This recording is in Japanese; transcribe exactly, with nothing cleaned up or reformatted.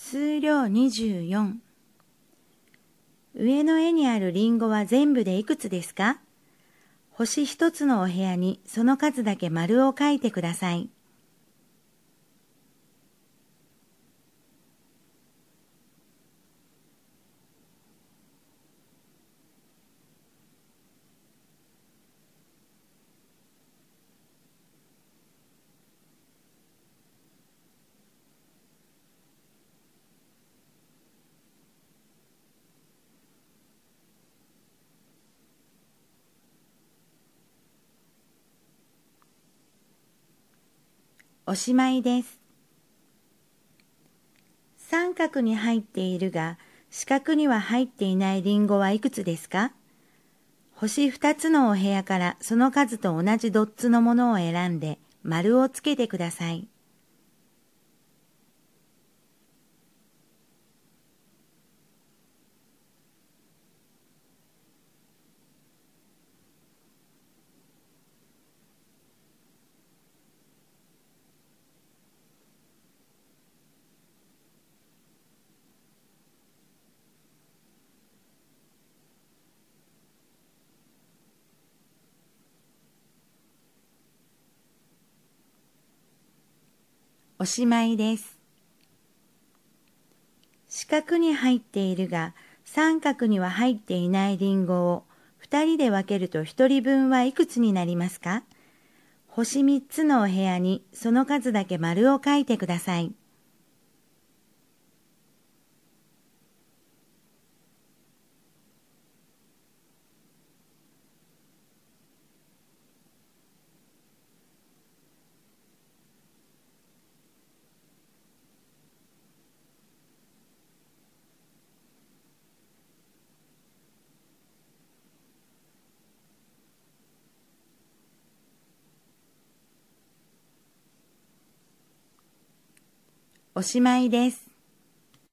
数量にじゅうよん。上の絵にあるリンゴは全部でいくつですか？星一つのお部屋にその数だけ丸を書いてください。おしまいです。三角に入っているが、四角には入っていないリンゴはいくつですか？星二つのお部屋からその数と同じドッツのものを選んで丸をつけてください。おしまいです。四角に入っているが、三角には入っていないリンゴを二人で分けると一人分はいくつになりますか？星三つのお部屋にその数だけ丸を書いてください。おしまいです。